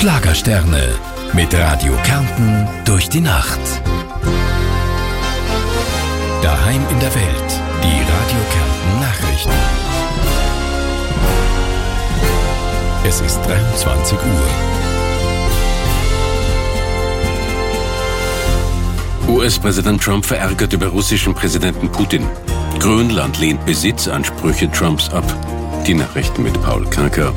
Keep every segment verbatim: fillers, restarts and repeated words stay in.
Schlagersterne mit Radio Kärnten durch die Nacht. Daheim in der Welt, die Radio Kärnten Nachrichten. Es ist dreiundzwanzig Uhr. U S-Präsident Trump verärgert über russischen Präsidenten Putin. Grönland lehnt Besitzansprüche Trumps ab. Die Nachrichten mit Paul Karker.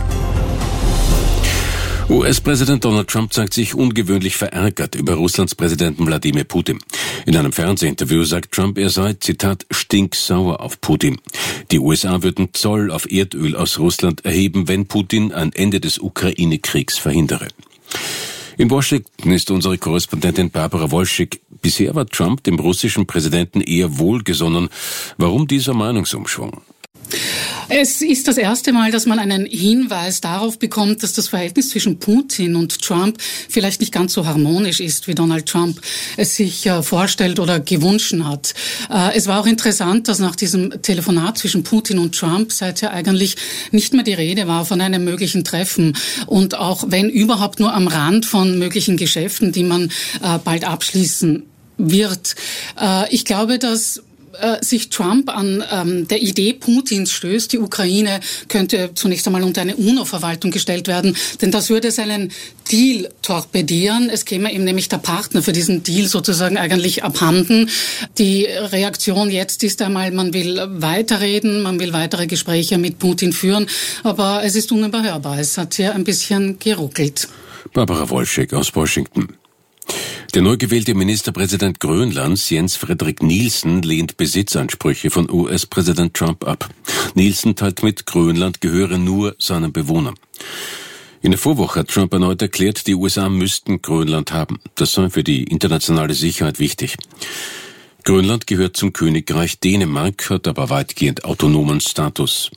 U S-Präsident Donald Trump zeigt sich ungewöhnlich verärgert über Russlands Präsidenten Wladimir Putin. In einem Fernsehinterview sagt Trump, er sei, Zitat, stinksauer auf Putin. Die U S A würden Zoll auf Erdöl aus Russland erheben, wenn Putin ein Ende des Ukraine-Kriegs verhindere. In Washington ist unsere Korrespondentin Barbara Wolschick. Bisher war Trump dem russischen Präsidenten eher wohlgesonnen. Warum dieser Meinungsumschwung? Es ist das erste Mal, dass man einen Hinweis darauf bekommt, dass das Verhältnis zwischen Putin und Trump vielleicht nicht ganz so harmonisch ist, wie Donald Trump es sich äh, vorstellt oder gewünscht hat. Äh, es war auch interessant, dass nach diesem Telefonat zwischen Putin und Trump seither eigentlich nicht mehr die Rede war von einem möglichen Treffen und auch wenn überhaupt nur am Rand von möglichen Geschäften, die man äh, bald abschließen wird. Äh, ich glaube, dass sich Trump an ähm, der Idee Putins stößt, die Ukraine könnte zunächst einmal unter eine UNO-Verwaltung gestellt werden, denn das würde seinen Deal torpedieren. Es käme ihm nämlich der Partner für diesen Deal sozusagen eigentlich abhanden. Die Reaktion jetzt ist einmal, man will weiterreden, man will weitere Gespräche mit Putin führen, aber es ist unüberhörbar. Es hat hier ein bisschen geruckelt. Barbara Wolschick aus Washington. Der neu gewählte Ministerpräsident Grönlands, Jens Frederik Nielsen, lehnt Besitzansprüche von U S-Präsident Trump ab. Nielsen teilt mit, Grönland gehöre nur seinen Bewohnern. In der Vorwoche hat Trump erneut erklärt, die U S A müssten Grönland haben. Das sei für die internationale Sicherheit wichtig. Grönland gehört zum Königreich Dänemark, hat aber weitgehend autonomen Status.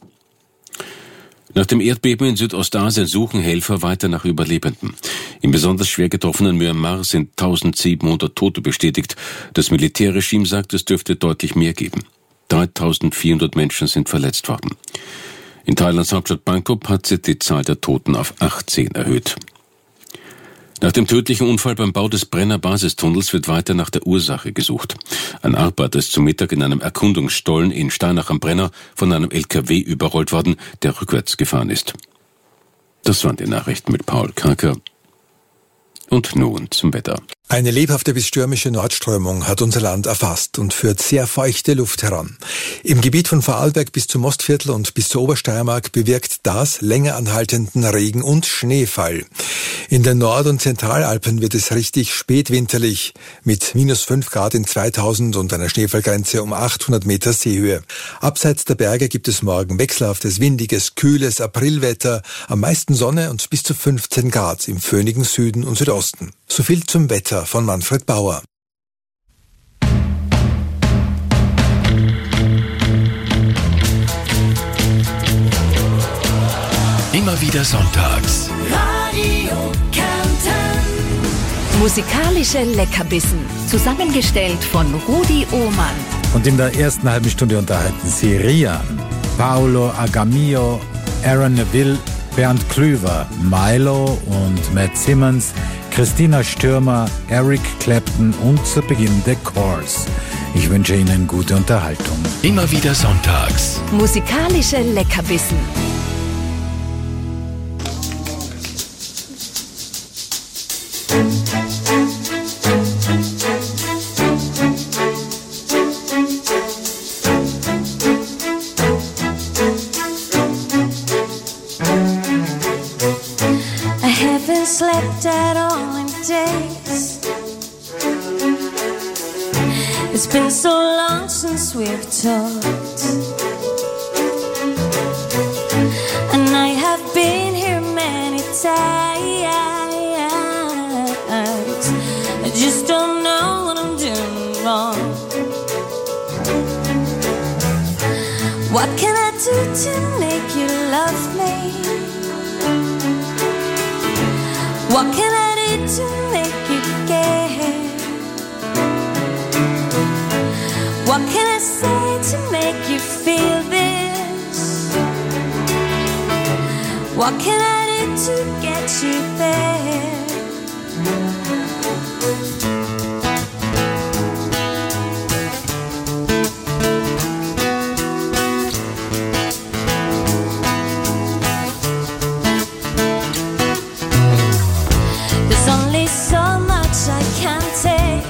Nach dem Erdbeben in Südostasien suchen Helfer weiter nach Überlebenden. Im besonders schwer getroffenen Myanmar sind eintausendsiebenhundert Tote bestätigt. Das Militärregime sagt, es dürfte deutlich mehr geben. dreitausendvierhundert Menschen sind verletzt worden. In Thailands Hauptstadt Bangkok hat sich die Zahl der Toten auf achtzehn erhöht. Nach dem tödlichen Unfall beim Bau des Brenner Basistunnels wird weiter nach der Ursache gesucht. Ein Arbeiter ist zum Mittag in einem Erkundungsstollen in Steinach am Brenner von einem L K W überrollt worden, der rückwärts gefahren ist. Das waren die Nachrichten mit Paul Karker. Und nun zum Wetter. Eine lebhafte bis stürmische Nordströmung hat unser Land erfasst und führt sehr feuchte Luft heran. Im Gebiet von Vorarlberg bis zum Mostviertel und bis zur Obersteiermark bewirkt das länger anhaltenden Regen- und Schneefall. In den Nord- und Zentralalpen wird es richtig spätwinterlich mit minus fünf Grad in zweitausend und einer Schneefallgrenze um achthundert Meter Seehöhe. Abseits der Berge gibt es morgen wechselhaftes, windiges, kühles Aprilwetter, am meisten Sonne und bis zu fünfzehn Grad im föhnigen Süden und Südosten. So viel zum Wetter von Manfred Bauer. Immer wieder sonntags. Radio Kärnten. Musikalische Leckerbissen. Zusammengestellt von Rudi Ohmann. Und in der ersten halben Stunde unterhalten sie Rian, Paolo Agamio, Aaron Neville, Bernd Klüver, Milo und Matt Simmons, Christina Stürmer, Eric Clapton und zu Beginn The Course. Ich wünsche Ihnen gute Unterhaltung. Immer wieder sonntags. Musikalische Leckerbissen. Slept at all in days. It's been so long since we've talked, and I have been here many times. I just don't know what I'm doing wrong. What can I do to make you love me? What can I do to make you care? What can I say to make you feel this? What can I do to get you there. There's only so much I can take,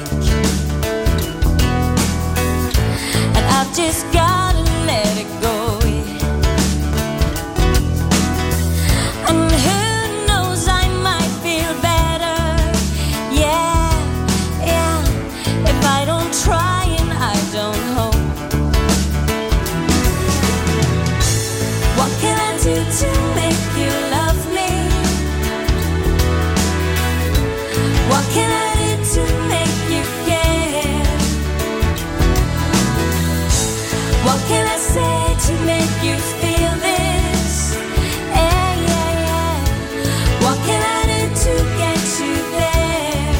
and I've just gotta let it go. And who knows, I might feel better, yeah, yeah, if I don't try and I don't hope. What can I do to make you love me? What can I do to make you care? What can I say to make you feel this? Yeah, yeah, yeah. What can I do to get you there?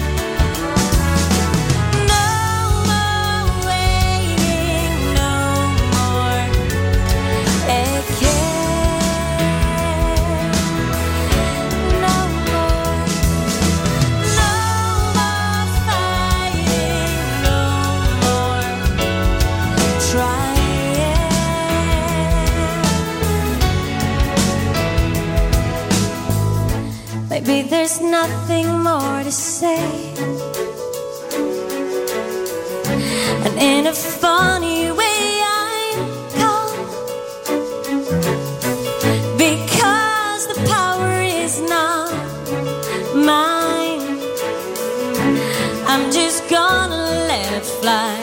No more waiting, no more aching. No more, no more fighting, no more trying. Maybe there's nothing more to say, and in a funny way I'm calm, because the power is not mine. I'm just gonna let it fly.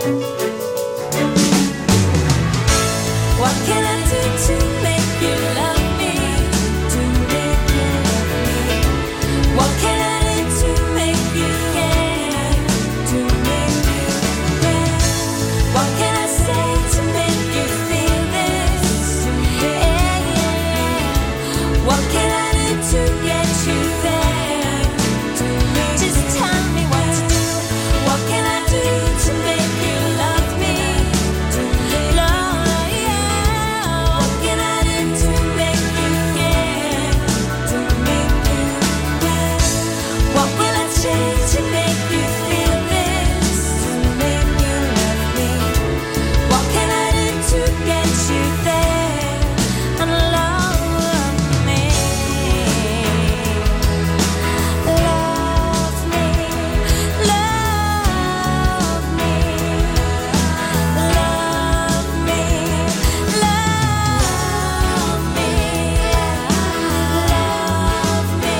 What can I do to make you love me? To make you love me. What can I do to make you care? To make you care. What can I say to make you feel this? Yeah, yeah, yeah. What can I do to get you there? To make Just tell me what to do. What can I do to make you love me? To love, yeah. What can I do to make you care? To make you care. What will I change to make you feel this? To make you love me. What can I do to get you there and love me? Love me, love me, love me, love me, love me,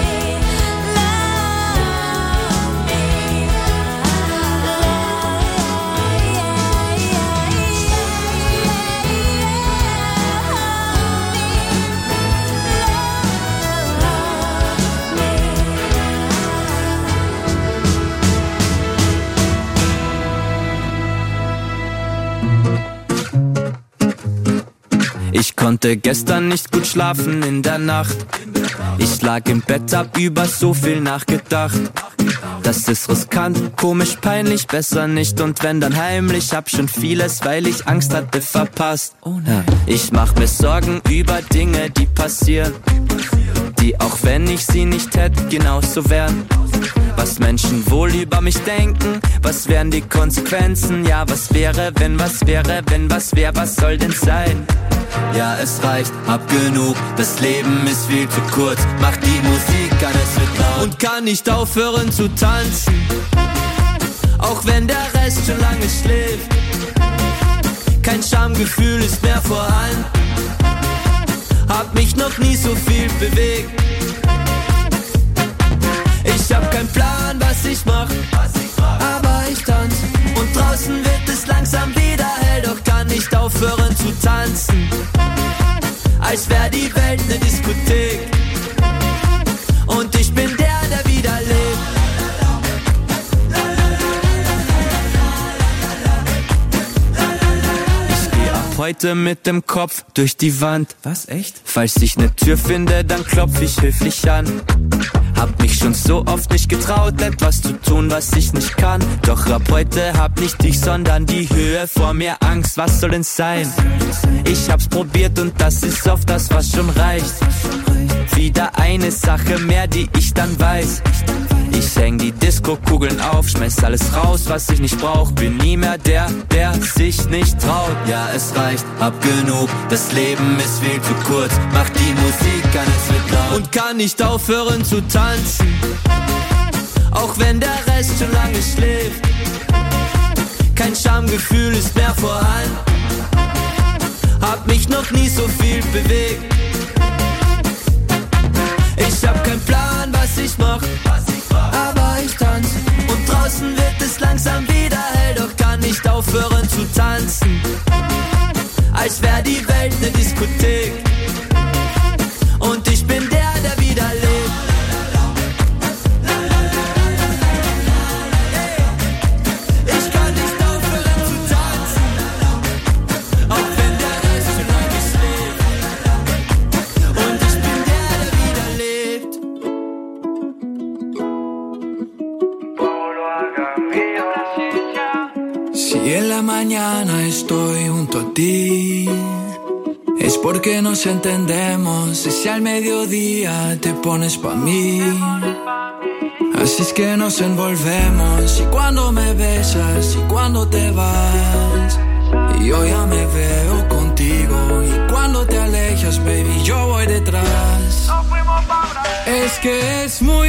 Ich konnte gestern nicht gut schlafen in der Nacht. Ich lag im Bett, hab über so viel nachgedacht. Das ist riskant, komisch, peinlich, besser nicht. Und wenn dann heimlich, hab schon vieles, weil ich Angst hatte, verpasst. Ja, ich mach mir Sorgen über Dinge, die passieren, die, auch wenn ich sie nicht hätte, genauso wären. Was Menschen wohl über mich denken, was wären die Konsequenzen? Ja, was wäre, wenn, was wäre, wenn, was wär, was soll denn sein? Ja, es reicht, hab genug, das Leben ist viel zu kurz. Mach die Musik an, es wird laut und kann nicht aufhören zu tanzen, auch wenn der Rest schon lange schläft. Kein Schamgefühl ist mehr vorhanden, hab mich noch nie so viel bewegt. Ich hab keinen Plan, was ich mach, aber ich tanz. Und draußen wird es langsam wieder hell, doch kann nicht aufhören zu tanzen, als wär die Welt ne Diskothek. Und ich bin der, der wieder lebt. Ich geh ab heute mit dem Kopf durch die Wand. Was, echt? Falls ich ne Tür finde, dann klopf ich höflich an. Hab mich schon so oft nicht getraut, etwas zu tun, was ich nicht kann. Doch ab heute hab nicht ich, sondern die Höhe vor mir Angst. Was soll denn sein? Ich hab's probiert und das ist oft das, was schon reicht. Wieder eine Sache mehr, die ich dann weiß. Ich häng die Disco-Kugeln auf, schmeiß alles raus, was ich nicht brauch. Bin nie mehr der, der sich nicht traut. Ja, es reicht, hab genug, das Leben ist viel zu kurz. Mach die Musik, kann es wird laut und kann nicht aufhören zu tanzen. Auch wenn der Rest schon lange schläft. Kein Schamgefühl ist mehr vorhanden. Hab mich noch nie so viel bewegt. Ich hab keinen Plan, was ich mach, aber ich tanz. Und draußen wird es langsam wieder hell, doch kann nicht aufhören zu tanzen. Als wär die Welt ne Diskothek. Und ich bin der, der wieder lebt. Ich kann nicht aufhören zu tanzen, auch wenn der Rest schon lange schläft. Und ich bin der, der wieder lebt. Si en la mañana estoy junto a ti, es porque nos entendemos. Y si al mediodía te pones pa' mí, así es que nos envolvemos. Y cuando me besas y cuando te vas, y yo ya me veo contigo. Y cuando te alejas, baby, yo voy detrás. Es que es muy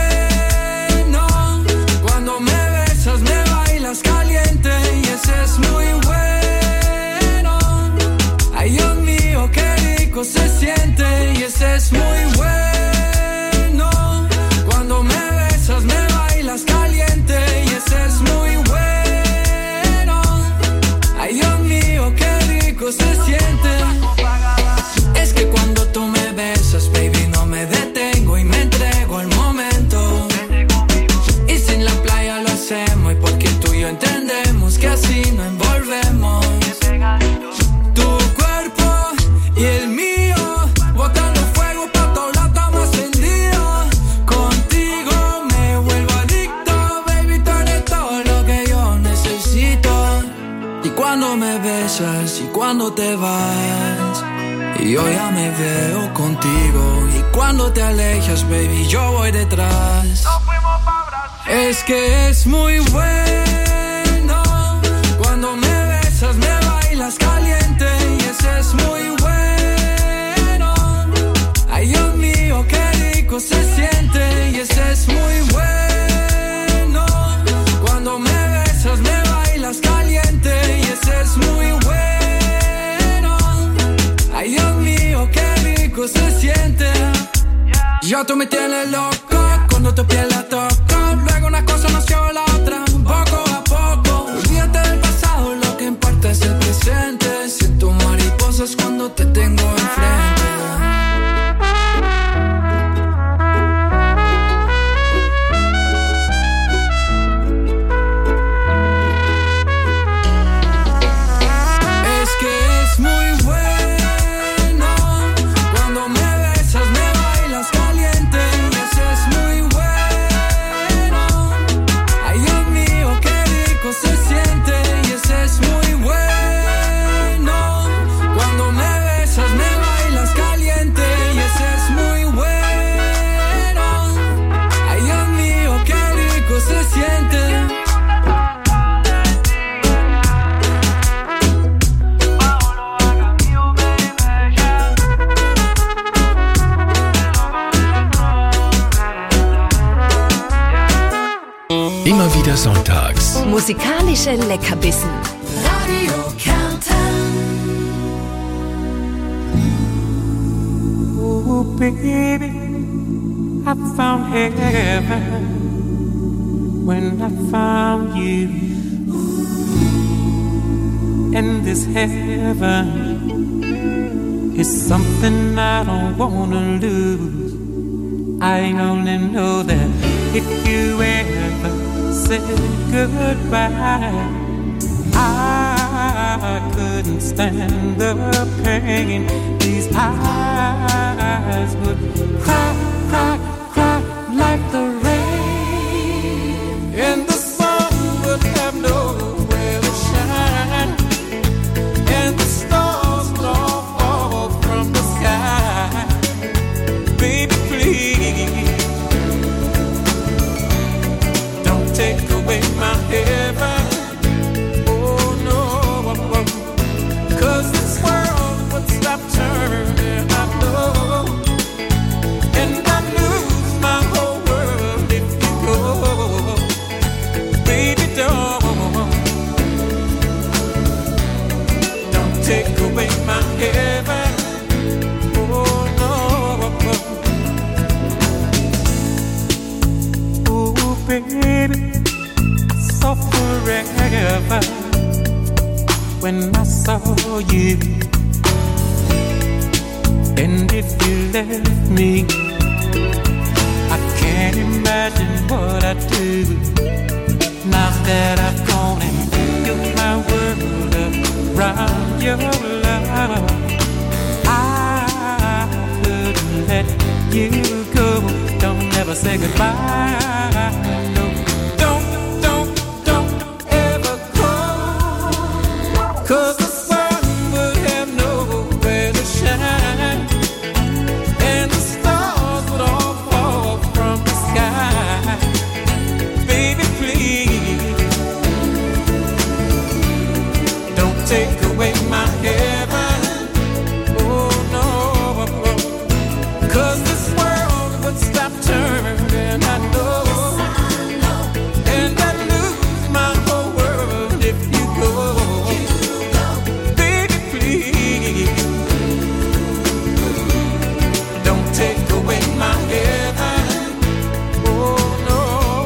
bueno cuando me besas, me bailas caliente. Y ese es muy bueno. Ay, Dios mío, qué rico se siente. Y ese es muy bueno cuando me besas, me bailas caliente. Y ese es muy bueno. Ay, Dios mío, qué rico se siente. Es que cuando tú me besas, baby, no me detengo y me entrego al momento. Y si en la playa lo hacemos, y porque tú y yo entendemos que así nos envolvemos. Tu cuerpo y el mío, botando fuego pa' todos lados, estamos encendidos. Contigo me vuelvo adicto, baby, tú eres todo lo que yo necesito. Y cuando me besas y cuando te vas, y yo ya me veo contigo. Y cuando te alejas, baby, yo voy detrás. Es que es muy bueno cuando me besas, me bailas caliente. Y ese es muy bueno. Ay, Dios mío, qué rico se siente. Y ese es muy bueno cuando me besas, me bailas caliente. Y ese es muy bueno. Ay, Dios mío, qué rico se siente. Yo tú me tienes loco cuando tu piel la toco. Luego una cosa nació la otra, poco a poco. Olvídate del pasado, lo que importa es el presente. Siento mariposas cuando te tengo enfrente. Es que es muy bueno cuando me besas, me bailas caliente. Y ese es muy bueno. Ay, Dios mío, qué rico se siente. Y ese es muy bueno cuando me besas, me bailas caliente. Y ese es muy bueno. Ay, Dios mío, qué rico se siente. Immer wieder sonntags. Musikalische Leckerbissen. Radio Kärnten. Oh, baby, I found heaven when I found you. And this heaven is something I don't wanna lose. I only know that if you ever said goodbye, I couldn't stand the pain. These eyes would cry, cry, cry my heaven. Oh no, 'cause this world would stop turning, I know. And I'd lose my whole world if you go. Baby, don't, don't take away my heaven. Oh no. Oh baby, so forever when I saw you. And if you left me, I can't imagine what I'd do. Now that I've gone and built my world around your love, I couldn't let you go. Don't ever say goodbye. No, don't, don't, don't ever go. 'Cause the sun would have nowhere to shine, and the stars would all fall from the sky. Baby, please, don't take away my heaven. Oh no, 'cause this world would stop turning, I know. And I'd lose my whole world if you go. Baby, please, don't take away my heaven. Oh no,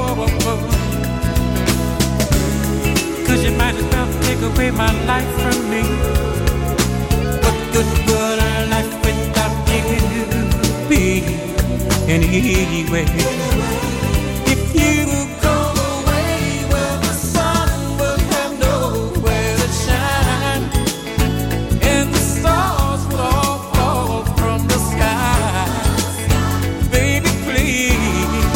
'cause you might as well take away my life from me. What good would a life without you be anyway? If you go away, well, the sun will have nowhere to shine, and the stars will all fall from the sky. Baby, please,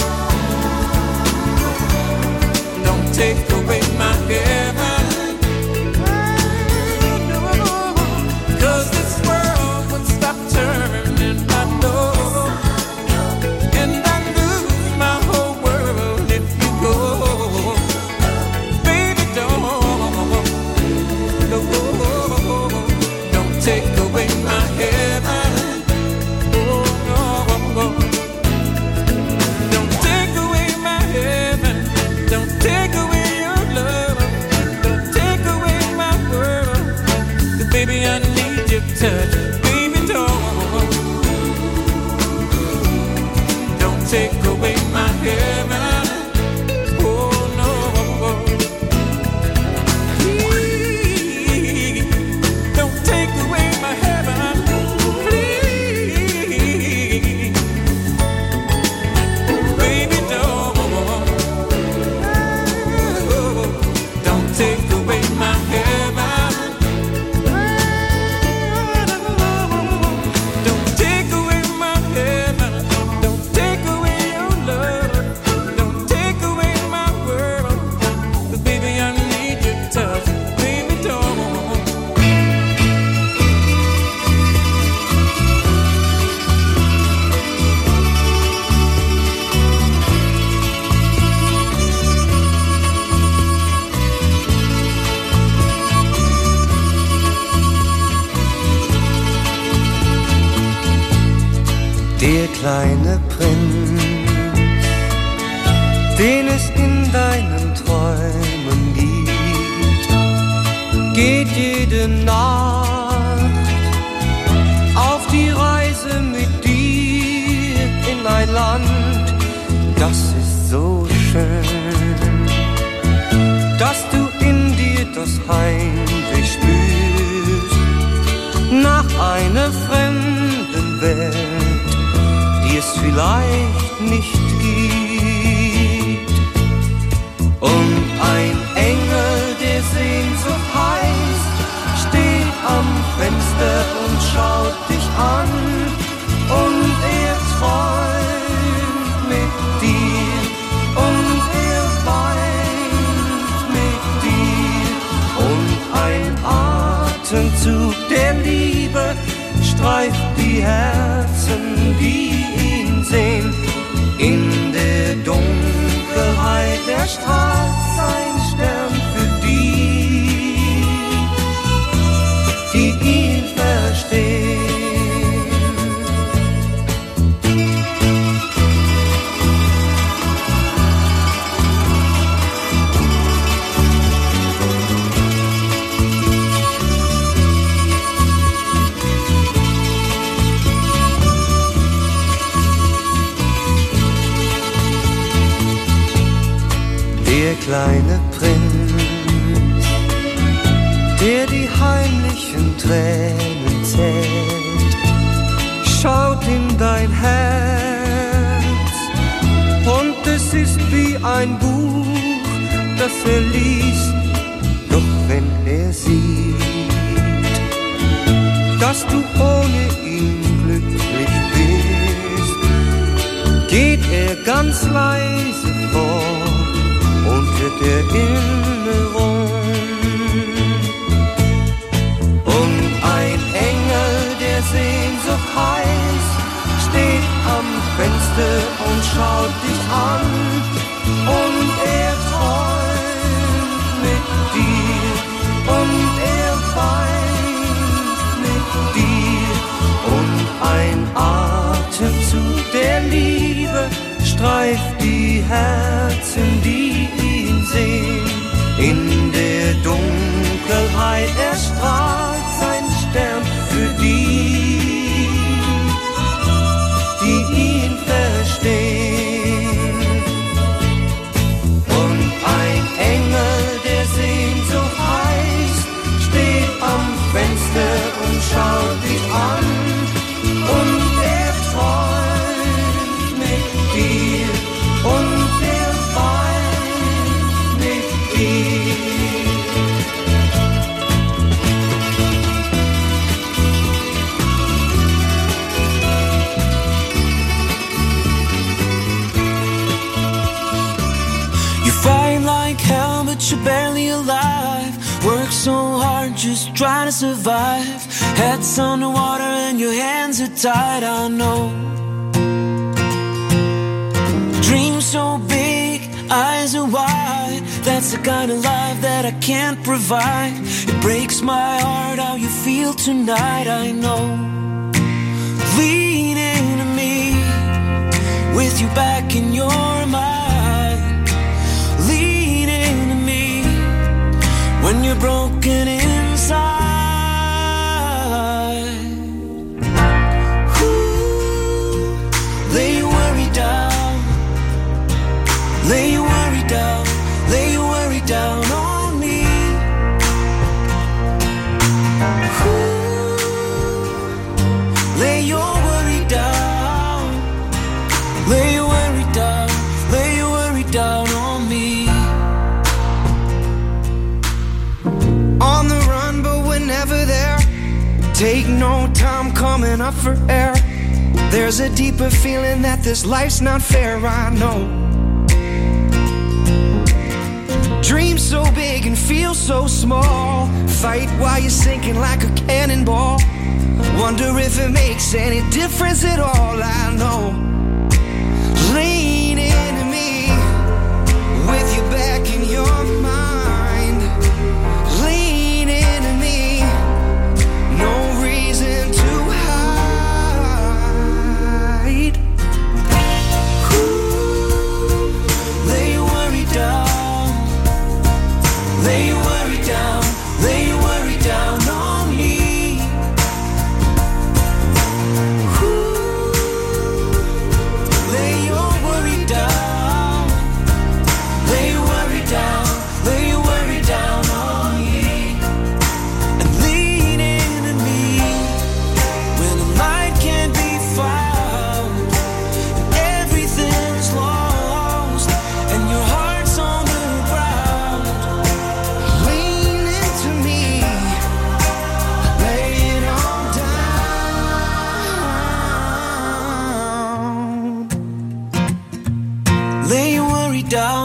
don't take away my heaven. 'Cause this world would stop turning, I know. And I lose my whole world if you go. Baby, don't, no, don't take away my heaven. Oh no, don't take away my heaven. Don't take away your love. Don't take away my world. 'Cause baby, I need your touch. Baby, don't, don't take away my heaven. Oh no, please, don't take away my heaven. Please, baby, don't, don't take away my heaven. Don't take away my heaven. Don't take away your love. Don't take away my world. 'Cause baby, I need your touch. Baby, don't. Der kleine Prinz, den es in deinen Träumen gibt, geht jede Nacht auf die Reise mit dir in ein Land, das ist so schön, dass du in dir das Heimweh spürst nach einer fremden Welt, die es vielleicht nicht gibt. Und ein Engel, der Sehnsucht heißt, steht am Fenster und schaut dich an. Und er träumt mit dir und er weint mit dir. Und ein Atemzug der Liebe streift die Herzen, die ihn sehen, in kleine Prinz, der die heimlichen Tränen zählt, schaut in dein Herz und es ist wie ein Buch, das er liest, doch wenn er sieht, dass du ohne ihn glücklich bist, geht er ganz leise fort unter der Erinnerung. Und ein Engel, der Sehnsucht heißt, steht am Fenster und schaut dich an. Und er träumt mit dir und er weint mit dir. Und ein Atemzug der Liebe streift die Herzen, die ihn sehen. In der Dunkelheit erstrahlt sein Stern für die, die ihn verstehen. Und ein Engel, der Sehnsucht heißt, steht am Fenster und schaut dich an. Und er träumt mit dir und er weint mit dir. You fight like hell, but you're barely alive. Work so hard, just trying to survive. Head's underwater and your hands are tied, I know. Dreams so big, eyes are wide. That's the kind of life that I can't provide. It breaks my heart how you feel tonight, I know. Lean into me, with you back in your mind. Lean into me, when you're broken inside. Ooh, lay your worry down. Lay your worry down. Lay your worry down on me. Ooh, lay your worry down. Lay your worry down. Lay your worry down on me. On the run, but we're never there. Take no time coming up for air. There's a deeper feeling that this life's not fair, I know. Dreams so big and feel so small. Fight while you're sinking like a cannonball. Wonder if it makes any difference at all, I know. Lean into me, with you back in your mind. Lean into me, no reason to hide. Ooh, lay your worry down. Lay your worry down. Lay your worry down on me. Ooh, lay your worry down. Lay your worry down. Lay your worry down on me. And lean into me when the light can't be found and everything's lost and your heart's on the ground. Lean into me, lay it all down. Lay your worry down.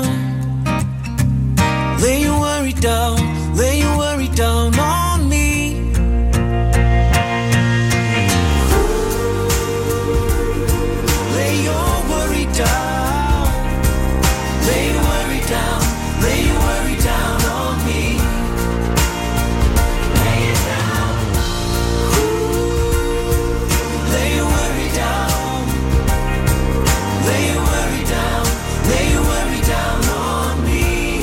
Lay your worry down. Lay your worry down on me. Lay your worry down. Lay your worry down. Lay your worry down on me. Lay it down. Lay your worry down. Lay your worry down. Lay your worry down on me.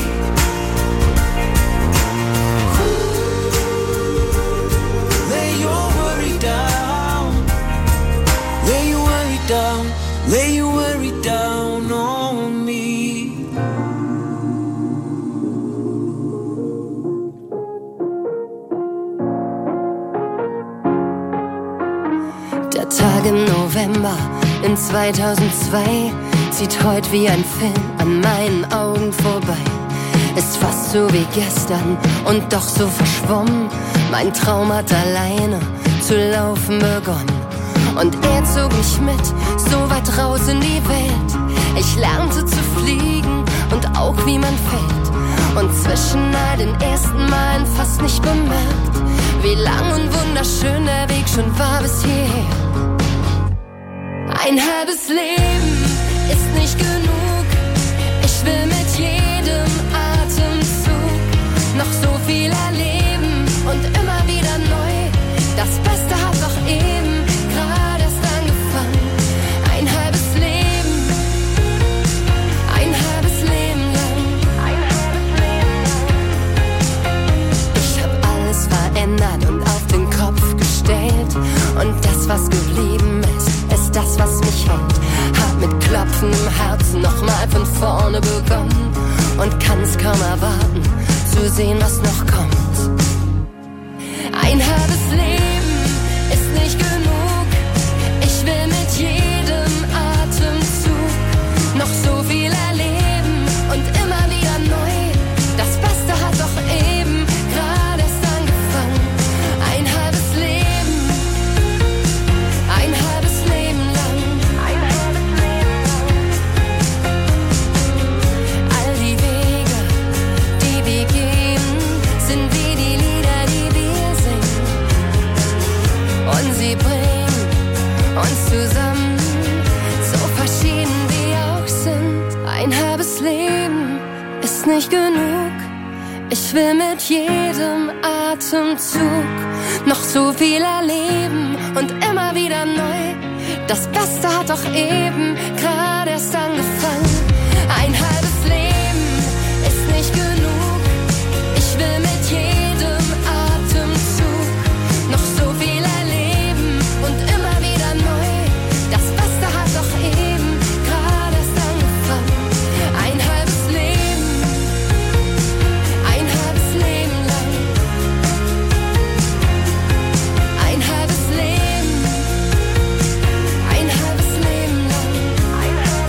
Lay your worry down. Lay your worry down. Lay your worry down on me. Tag im November in zweitausendzwei zieht heute wie ein Film an meinen Augen vorbei. Ist fast so wie gestern und doch so verschwommen. Mein Traum hat alleine zu laufen begonnen. Und er zog mich mit, so weit raus in die Welt. Ich lernte zu fliegen und auch wie man fällt. Und zwischen all den ersten Malen fast nicht bemerkt, wie lang und wunderschön der Weg schon war bis hierher. Ein halbes Leben ist nicht genug. Ich will mit jedem Atemzug noch so viel erleben und immer wieder neu. Das Beste hat doch eben gerade erst angefangen. Ein halbes Leben, ein halbes Leben lang. Ein halbes Leben lang. Ich hab alles verändert und auf den Kopf gestellt. Und das, was geblieben ist, ist das, was mich hält. Hab mit klopfendem Herzen nochmal von vorne begonnen und kann's kaum erwarten, zu sehen, was noch kommt. Ein halbes Leben ist nicht genug. Ich will mit jedem Atemzug noch so viel erleben und immer wieder neu. Das Beste hat doch eben gerade erst angefangen. Ein halbes Leben, ein halbes Leben lang. Ein halbes Leben lang. All die Wege, die wir gehen, sind wie die Lieder, die wir singen. Und sie bringen uns zusammen, so verschieden wir auch sind. Ein halbes Leben ist nicht genug. Ich will mit jedem Atemzug noch so viel erleben und immer wieder neu. Das Beste hat doch eben gerade erst angefangen. Ein halbes Leben ist nicht genug. Ich will mit jedem Atemzug noch so viel erleben und immer wieder neu. Das Beste hat doch eben gerade erst angefangen. Ein halbes Leben, ein halbes Leben lang. Ein halbes Leben, ein halbes Leben lang. Ein halbes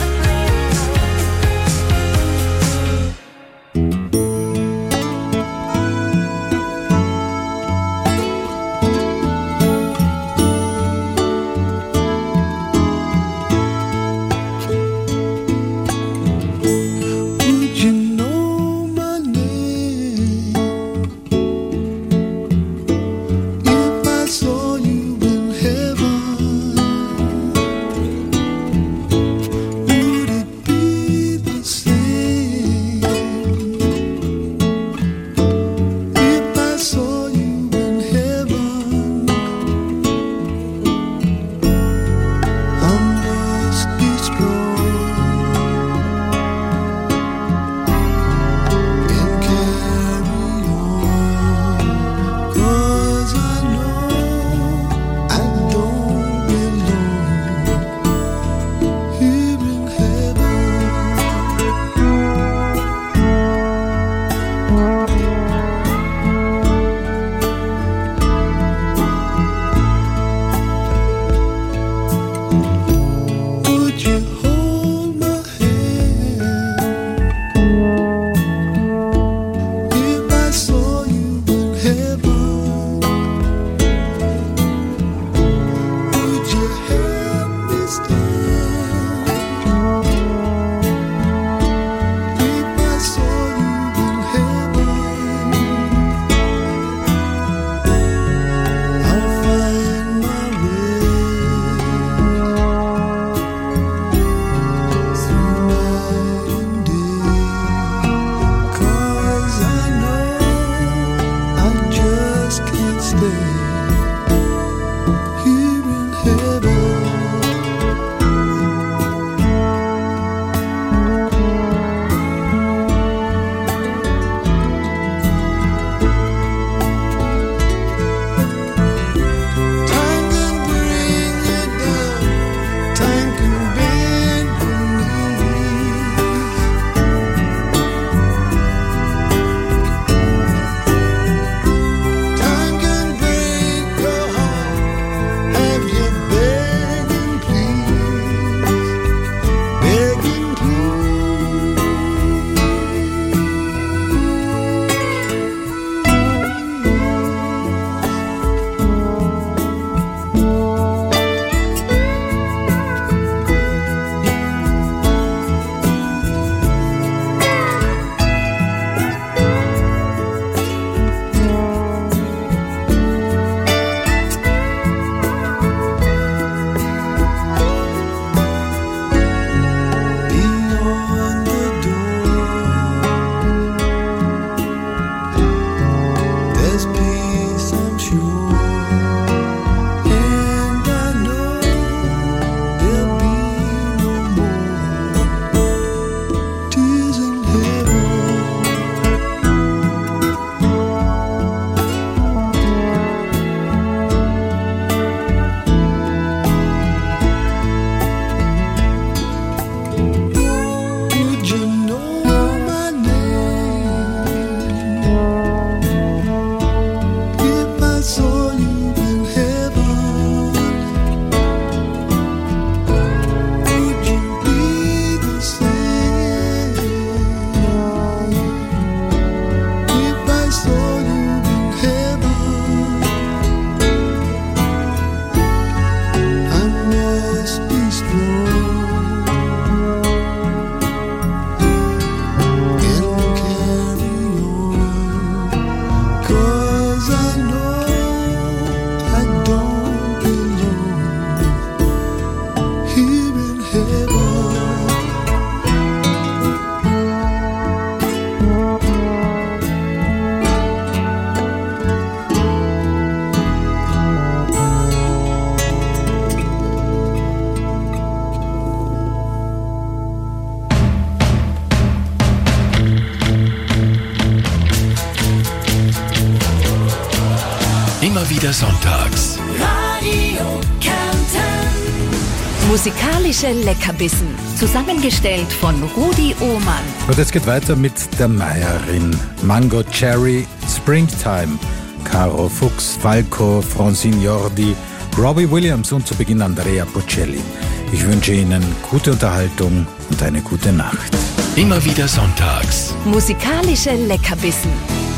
wieder sonntags. Radio Kärnten. Musikalische Leckerbissen. Zusammengestellt von Rudi Ohmann. Und es geht weiter mit der Meierin. Mango Cherry, Springtime. Caro Fuchs, Falco, Francine Jordi, Robbie Williams und zu Beginn Andrea Bocelli. Ich wünsche Ihnen gute Unterhaltung und eine gute Nacht. Immer wieder sonntags. Musikalische Leckerbissen.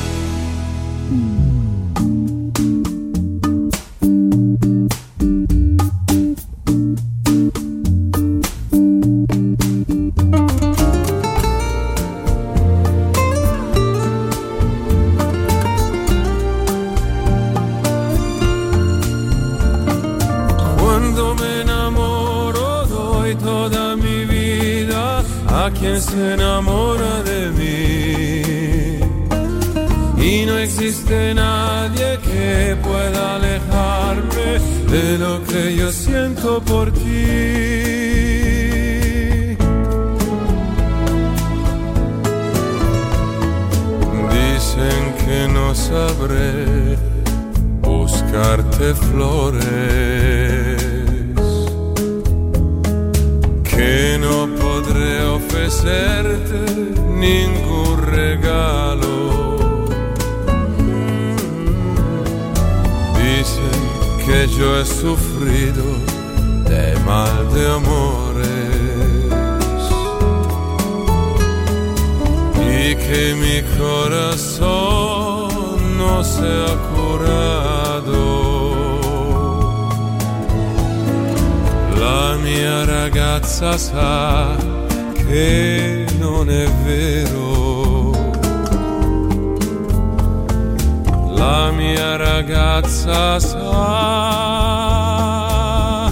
Se enamora de mí y no existe nadie que pueda alejarme de lo que yo siento por ti. Dicen que no sabré buscarte flores, que no podré ofrecerte ningún regalo. Dicen que yo he sufrido de mal de amores y que mi corazón no se ha curado. La mia ragazza sa che non è vero. La mia ragazza sa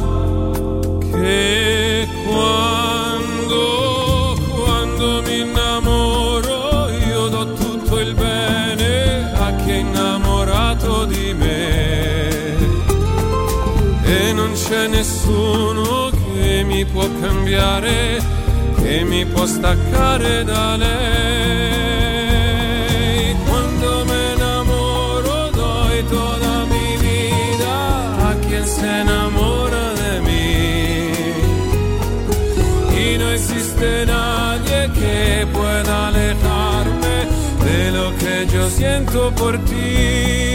che quando, quando mi innamoro io do tutto il bene a chi è innamorato di me e non c'è nessuno che mi può cambiare, che mi può staccare da lei. Quando me enamoro doy toda mi vida a quien se enamora de mí y no existe nadie que pueda alejarme de lo que yo siento por ti.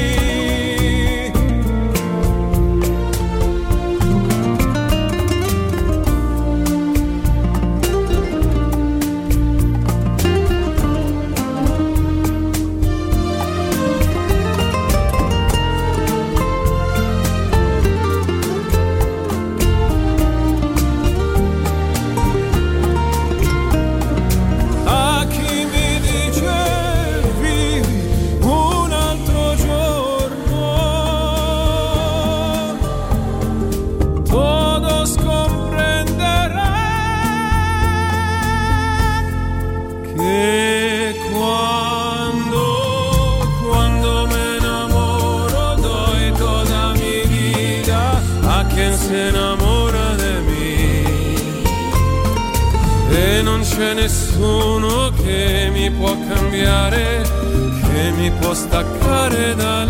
C'è nessuno che mi può cambiare, che mi può staccare da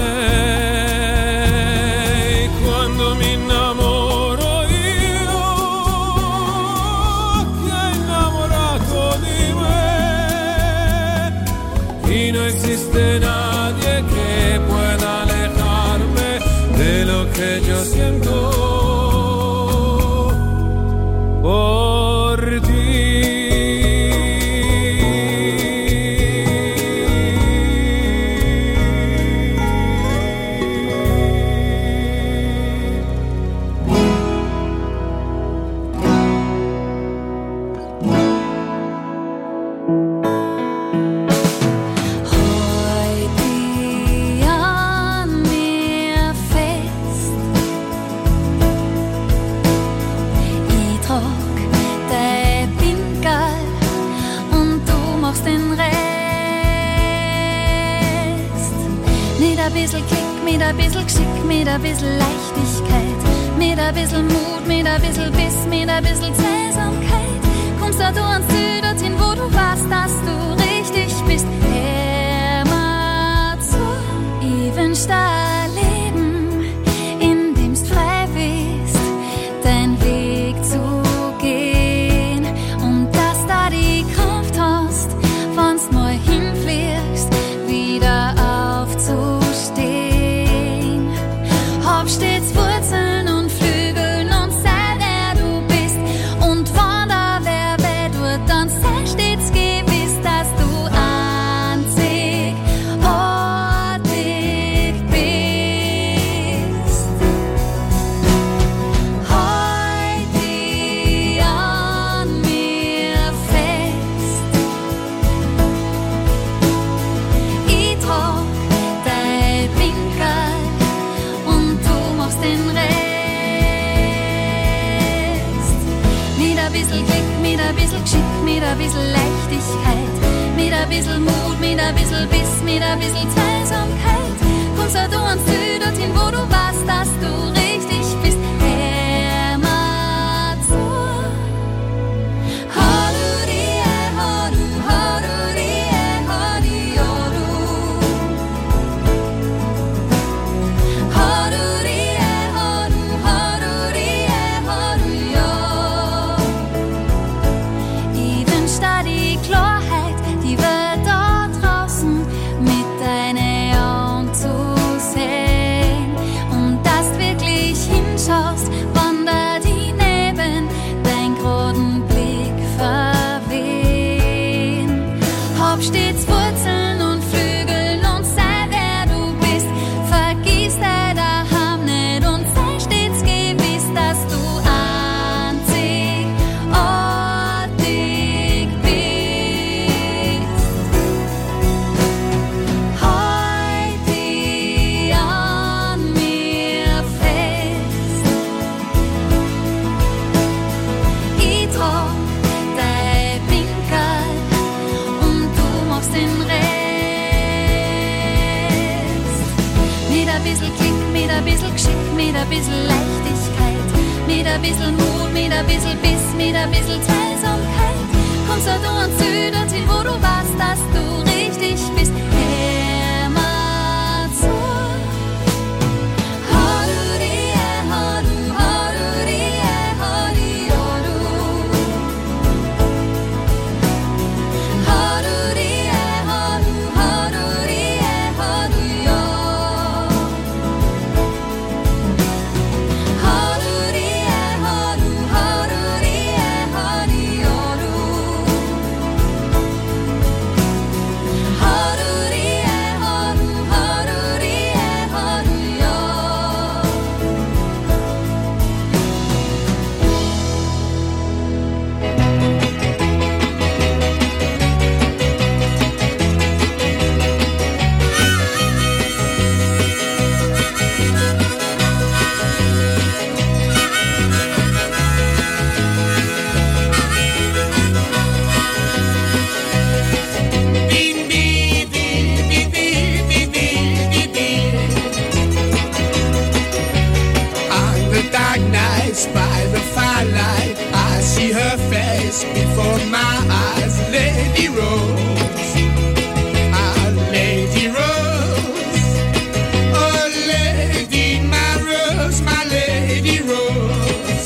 lei. Quando mi innamoro io, chi è innamorato di me, y no existe nadie que pueda alejarme de lo que yo siento por ti. Mit a bissl Geschick, mit a bissl Leichtigkeit, mit a bissl Mut, mit a bissl Biss, mit a bissl Zähsamkeit. Kommst du ans Ziel dorthin, wo du warst, dass du richtig bist. Hör mal zu, ich wünsch dir Leben bisschen Glück, mit ein bisschen Geschick, mit ein bisschen Leichtigkeit, mit ein bisschen Mut, mit ein bisschen Biss, mit ein bisschen Zweisamkeit. Kommst du ans Ziel, dorthin, wo du weißt, dass du richtig bist. Hör mal zu. Hadurie, hadu, hadurie, hadiodu. Hadurie, hadu, hadurie, hadujo. Ich wünsch dir die Klarheit, die wird da draußen mit deinen Augen zu sehen. Und dass du wirklich hinschaust, wann da die neben dein großen Blick verwehen. Hab stets Wurzeln und Flügeln und sei wer du bist. Vergiss dein Daheim nicht und sei stets gewiss, dass du einzigartig bist. Halt dich an mir fest. Ich trag dein Winkel und du machst den Rest. Mit ein bisschen Klick, mit ein bisschen Geschick, mit ein bisschen Leichtigkeit, mit ein bisschen Mut, mit ein bisschen Biss, mit ein bisschen Zweisamkeit. Kommst du ans Ziel, dorthin, wo du weißt, dass du richtig bist. Hör mal zu. Hadurie, hadu, hadurie, hadiodu. Hadurie, hadu, hadurie, hadujo. Hadurie, hadu, hadurie, hadiodu. Hadurie, hadu, hadurie, hadujo. On the dark nights by the firelight, I see her face before my eyes. Lady Rose, ah, Lady Rose, oh Lady, my Rose, my Lady Rose.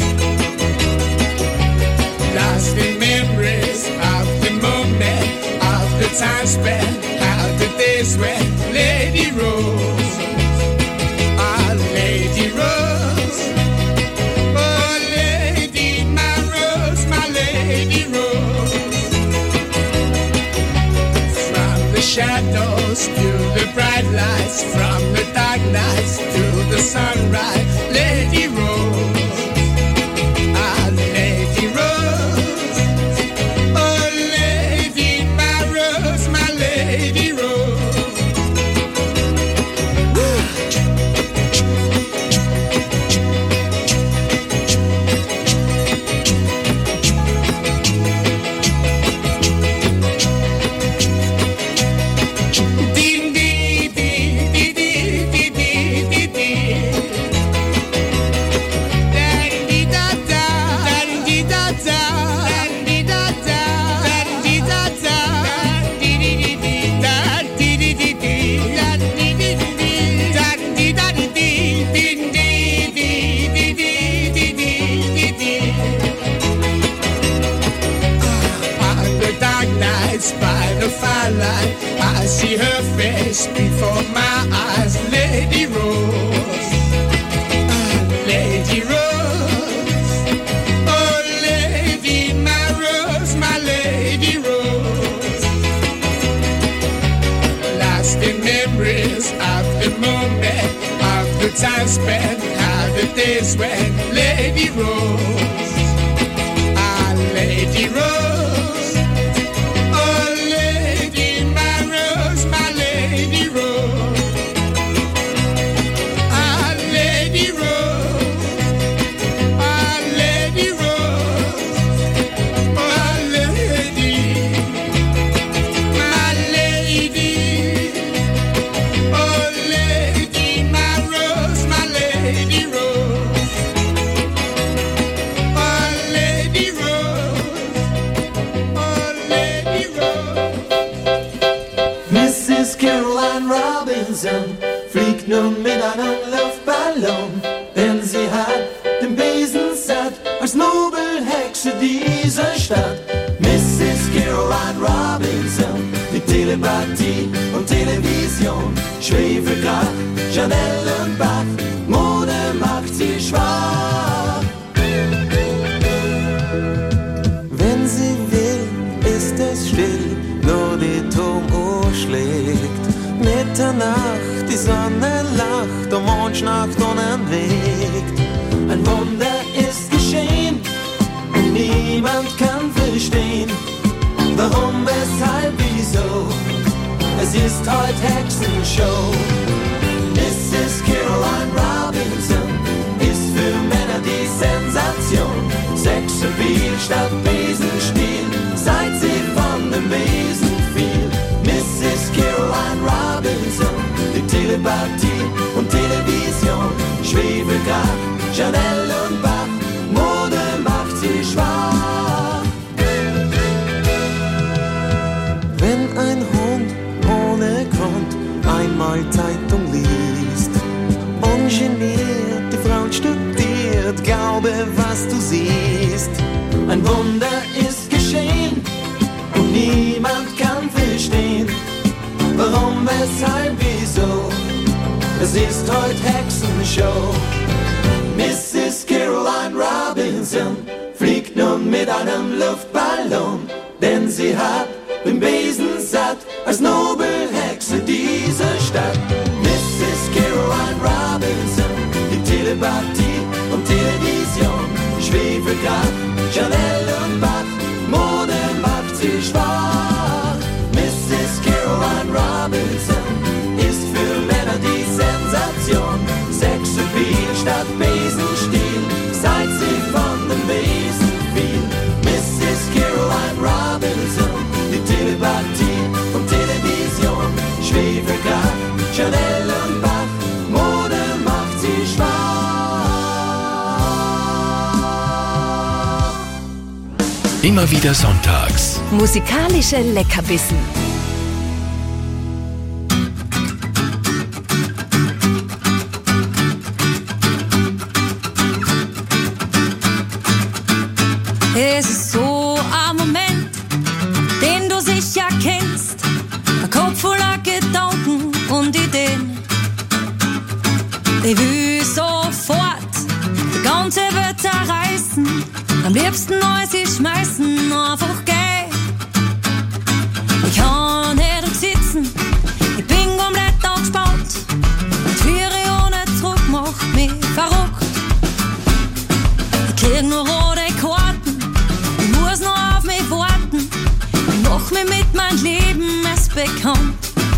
Lost in memories of the moment, of the time spent, how the days went. Lady Rose, ah, Lady Rose, oh Lady, my Rose, my Lady Rose. From the shadows to the bright lights, from the dark nights to the sunrise. Lady Rose, ah, Lady Rose, oh Lady, my Rose, my Lady Rose. Dee dee dee dee dee dee dee dee dee. Da-dee da da, da-dee da da, da-dee da da, da-dee da da, dee-dee-dee-dee, da-dee-dee-dee-dee, da-dee-dee-dee-dee, da-dee-da-dee-dee, dee-dee-dee-dee-dee-dee-dee-dee. On the dark nights by the firelight, I see her face before my eyes. Lady Rose, ah, Lady Rose, oh Lady, my Rose, my Lady Rose. Lost in memories of the moment, of the time spent, how the days went. Lady Rose, ah, Lady Rose, oh Lady, my Rose, my Lady Rose, ah, Lady Rose, ah, Lady Rose, als Nobelhexe dieser Stadt. Misses Caroline Robinson, die Telepathie und Television, Schwefelgrad, Chanel und Bach, Mode macht sie schwach. Wenn sie will, ist es still, nur die Turmuhr schlägt. Mitternacht, die Sonne lacht, der Mond schnarcht unentwegt. Ein Wunder ist geschehen und niemand kann verstehen, warum, weshalb, wieso. Es ist heute Hexenshow. Misses Caroline Robinson ist für Männer die Sensation. Sexappeal statt Besenspiel, seit sie von dem Besen fiel. Misses Caroline Robinson, die Telepathie und Television, Schwefelgrad, Chanel und Bach, Mode macht sie schwach. Wenn ein Hund ohne Grund einmal Zeitung liest, ungeniert die Frau studiert, glaube, was du siehst. Ein Wunder ist geschehen und niemand kann verstehen, warum, weshalb, wieso. Es ist heute Hexenshow. Misses Caroline Robinson fliegt nun mit einem Luftballon, denn sie hat den Besen satt als Nobelhexe dieser Stadt. Misses Caroline Robinson, die Telepathie und Television, Schwefelgrad, Chanel und Bach, Mode macht sie schwach. Misses Caroline Robinson ist für Männer die Sensation. Sexappeal statt Besenstiel, seit sie von dem Besen fiel. Misses Caroline Robinson, die Telepathie und Television, Schwefelgrad, Chanel und Bach, Mode macht sie schwach. Immer wieder sonntags. Musikalische Leckerbissen. Es ist so ein Moment, den du sicher kennst. Ein Kopf voller Gedanken und Ideen. Ich will sofort die ganze Welt zerreißen. Am liebsten alles schmeißen, einfach gehen. Ich kann nicht sitzen, ich bin komplett angespannt. Und Führe ohne Druck macht mich verrückt. Ich krieg nur rote Karten, ich muss noch auf mich warten. Ich mach mich mit meinem Leben es bekannt.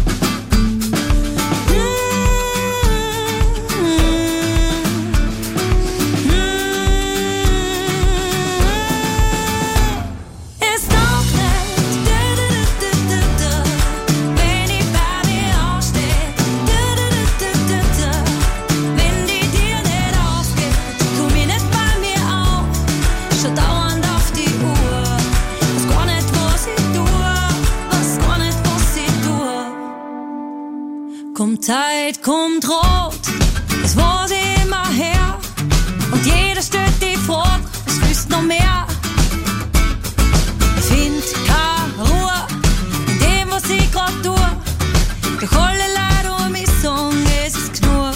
Kommt Zeit, kommt Rot, das war sie immer her. Und jeder stellt die Frage, was willst noch mehr? Ich find keine Ruhe in dem, was ich grad tue. Doch alle Leute um mich sagen, es ist genug.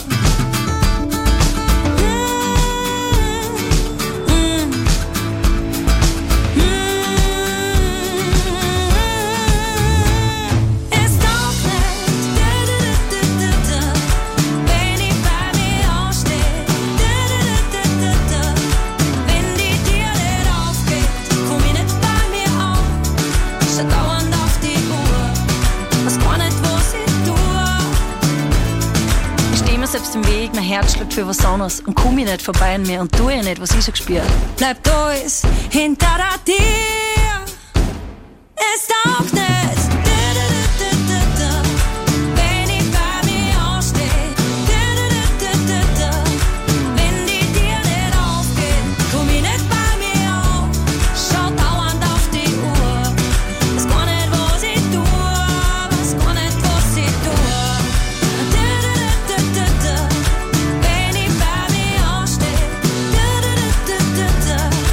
Selbst im Weg, mein Herz schlägt für was anderes und komm ich nicht vorbei an mir und tu ich nicht, was ich so gespürt. Bleibt alles hinter der Tür, es taugt nicht. Wenn ich bei mir ansteh, wenn die Tür nicht aufgeht, komm ich nicht bei mir auf. Schau dauernd auf die Uhr, weiß gar nicht, was ich tue, weiß gar nicht, was ich tue. Wenn ich bei mir ansteh,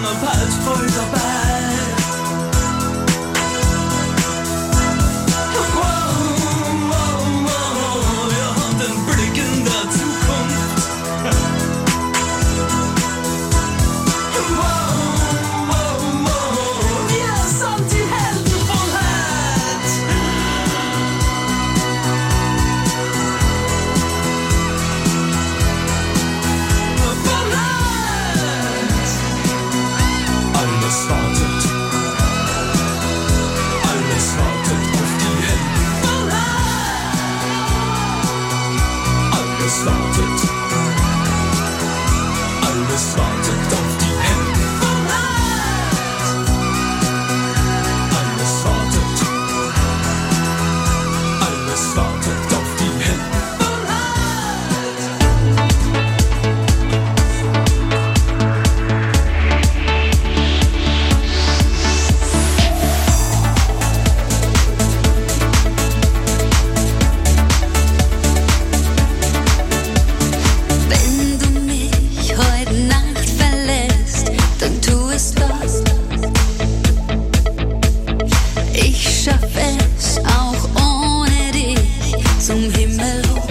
man bald voll dabei. Wow, wow, wow, wir haben den Blick in der Zukunft. Wow, wow, wow, wir sind die Helden von heute. Von heute. Alles wartet. Alles wartet auf die Helden von heute. Alles wartet. Alles wartet auf die Helden von heute. Alles wartet. Alles wartet auf die Helden von Wenn du mich heute Nacht verlässt, dann tu es doch. Ich schaff es auch ohne dich zum Himmel hoch.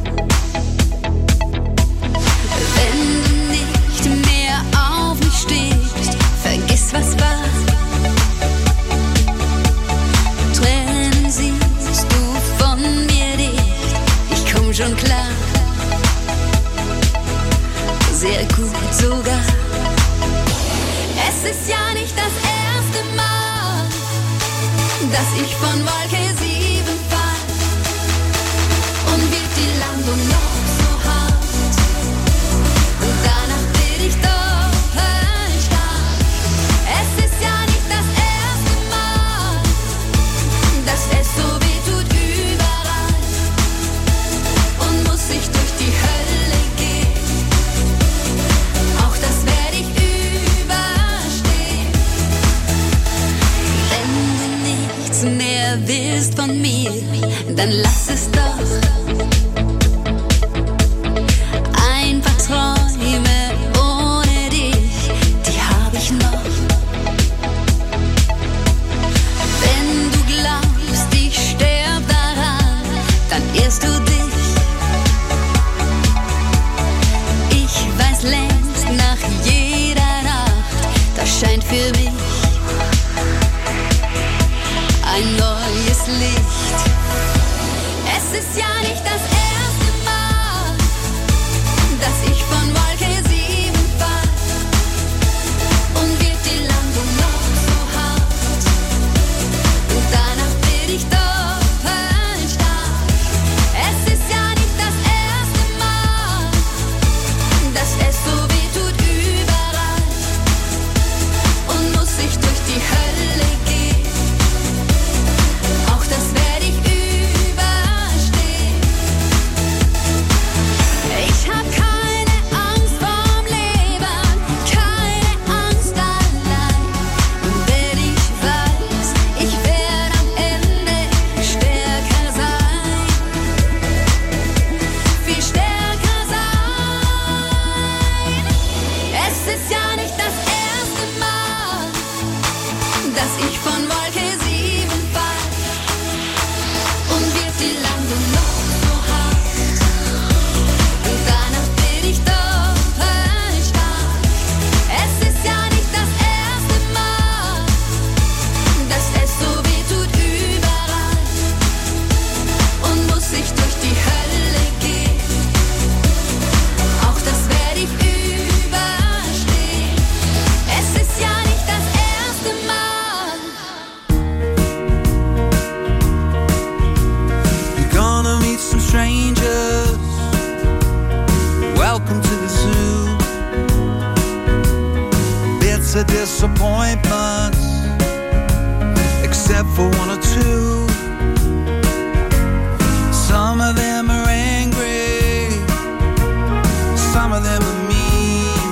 Wenn du nicht mehr auf mich stehst, vergiss was war. Tränen siehst du von mir nicht, ich komm schon klar. Sehr gut sogar. Es ist ja nicht das erste Mal, dass ich von Wolke sieben fall und wird die Landung noch so hart. Und danach bin ich doppelstark. Es ist ja nicht das erste Mal, dass es so weh tut überall und muss ich durch die Hölle gehen. Auch das werde ich überstehen. Wenn du nichts mehr willst von mir, dann lass es doch. Ein paar Träume ohne dich, die hab ich noch. Wenn du glaubst, ich sterb daran, dann irrst du dich. Ich weiß längst nach jeder Nacht, das scheint für mich ein neues Licht. Es ist ja nicht das erste Mal, dass ich von Wolke sieben fall und wird die Landung noch so hart. Und danach bin ich doppelstark. Es ist ja nicht das erste Mal, dass es so weh tut überall und muss ich durch die Hölle gehen. Auch das werde ich überstehen. Ich hab keine Angst vorm Leben, keine Angst allein. Denn ich weiß, ich werde am Ende stärker sein. Viel stärker sein. Es ist ja nicht das erste Mal, dass ich von Wolke sieben fall und wird die Landung noch so hart. Und danach bin ich doppelstark. Es ist ja nicht das erste Mal, dass es so weh tut überall und muss ich durch die Hölle gehen. Auch das werde ich überstehen. Es ist ja nicht das erste Mal. You're gonna meet some strangers. Welcome to the zoo. Bits of disappointments, except for one or two. Some of them are angry, some of them are mean.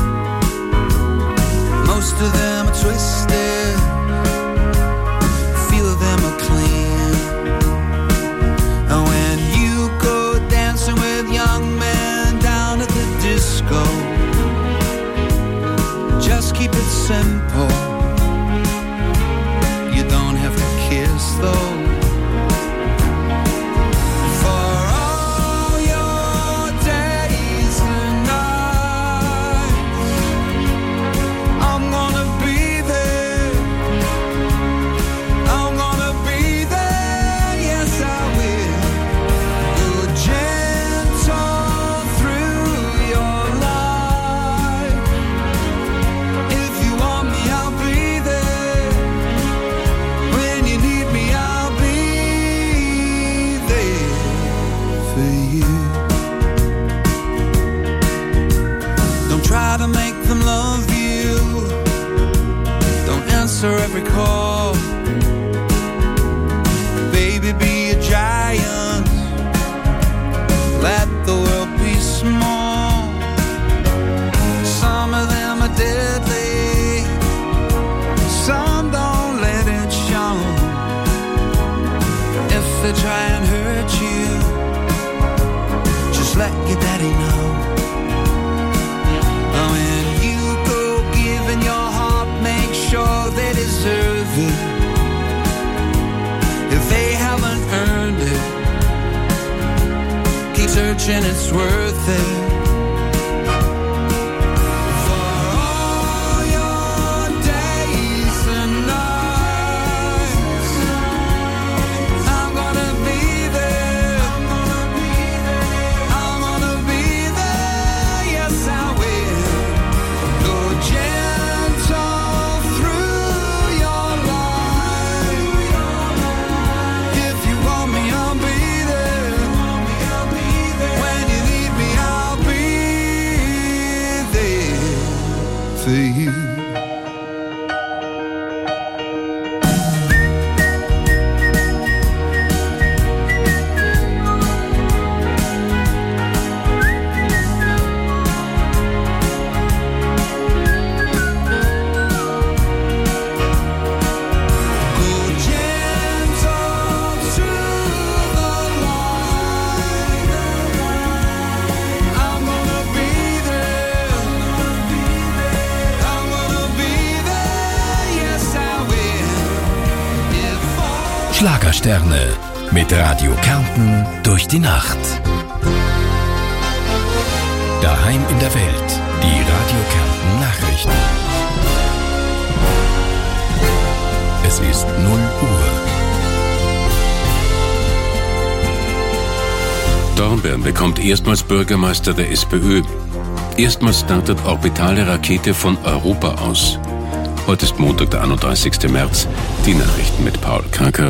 Most of them are twisted, few of them are clean. And when you go dancing with young men down at the disco, just keep keep it simple. You don't have to kiss though. For all your days and nights, I'm gonna be there. I'm gonna be there, yes I will. Go gentle through your life. If you want me, I'll be there. When you need me, I'll be there for you. Don't try to make them love you. Don't answer every call. Baby, be a giant. Let the world be small. Some of them are deadly. Some don't let it show. If they try and hurt you, just let your daddy know. When you go giving your heart, make sure they deserve it. If they haven't earned it, keep searching, it's worth it. For all your days and nights, I'm gonna be there. I'm gonna be there, yes I will. Go gentle through your life. If you want me, I'll be there. When you need me, I'll be there for you. Go gentle through the light. I'm gonna be there. I'm gonna be there, yes I will. If all Schlagersterne mit Radio Kärnten durch die Nacht. Daheim in der Welt, die Radio Kärnten Nachrichten. Es ist null Uhr. Dornbirn bekommt erstmals Bürgermeister der SPÖ. Erstmals startet orbitale Rakete von Europa aus. Heute ist Montag, der einunddreißigster März. Die Nachrichten mit Paul Kraker.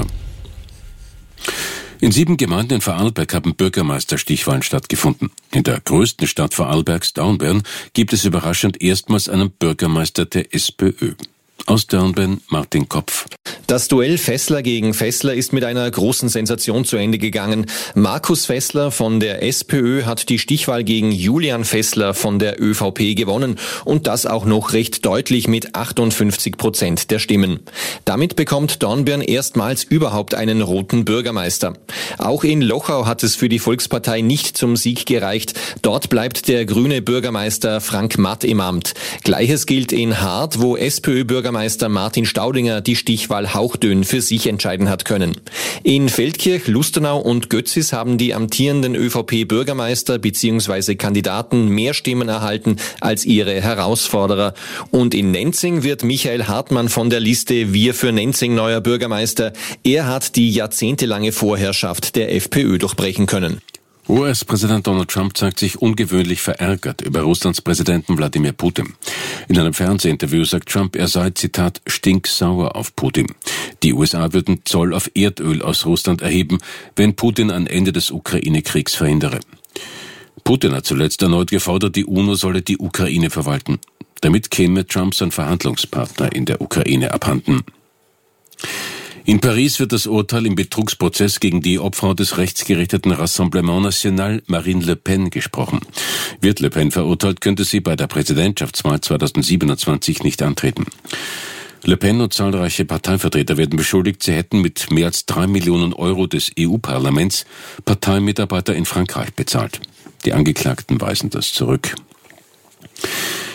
In sieben Gemeinden in Vorarlberg haben Bürgermeisterstichwahlen stattgefunden. In der größten Stadt Vorarlbergs, Dornbirn, gibt es überraschend erstmals einen Bürgermeister der SPÖ. Aus Dornbirn Martin Kopf. Das Duell Fessler gegen Fessler ist mit einer großen Sensation zu Ende gegangen. Markus Fessler von der SPÖ hat die Stichwahl gegen Julian Fessler von der ÖVP gewonnen und das auch noch recht deutlich mit achtundfünfzig Prozent der Stimmen. Damit bekommt Dornbirn erstmals überhaupt einen roten Bürgermeister. Auch in Lochau hat es für die Volkspartei nicht zum Sieg gereicht. Dort bleibt der grüne Bürgermeister Frank Matt im Amt. Gleiches gilt in Hart, wo SPÖ-Bürgermeister Martin Staudinger die Stichwahl hauchdünn für sich entscheiden hat können. In Feldkirch, Lustenau und Götzis haben die amtierenden ÖVP-Bürgermeister bzw. Kandidaten mehr Stimmen erhalten als ihre Herausforderer. Und in Nenzing wird Michael Hartmann von der Liste Wir für Nenzing neuer Bürgermeister. Er hat die jahrzehntelange Vorherrschaft der FPÖ durchbrechen können. U S-Präsident Donald Trump zeigt sich ungewöhnlich verärgert über Russlands Präsidenten Wladimir Putin. In einem Fernsehinterview sagt Trump, er sei, Zitat, stinksauer auf Putin. Die U S A würden Zoll auf Erdöl aus Russland erheben, wenn Putin ein Ende des Ukraine-Kriegs verhindere. Putin hat zuletzt erneut gefordert, die UNO solle die Ukraine verwalten. Damit käme Trump sein Verhandlungspartner in der Ukraine abhanden. In Paris wird das Urteil im Betrugsprozess gegen die Obfrau des rechtsgerichteten Rassemblement National, Marine Le Pen, gesprochen. Wird Le Pen verurteilt, könnte sie bei der Präsidentschaftswahl zweitausendsiebenundzwanzig nicht antreten. Le Pen und zahlreiche Parteivertreter werden beschuldigt, sie hätten mit mehr als drei Millionen Euro des E U-Parlaments Parteimitarbeiter in Frankreich bezahlt. Die Angeklagten weisen das zurück.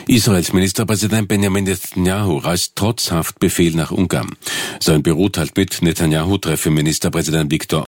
Israels Ministerpräsident Benjamin Netanyahu reist trotz Haftbefehl nach Ungarn. Sein Büro teilt mit, Netanyahu treffe Ministerpräsident Viktor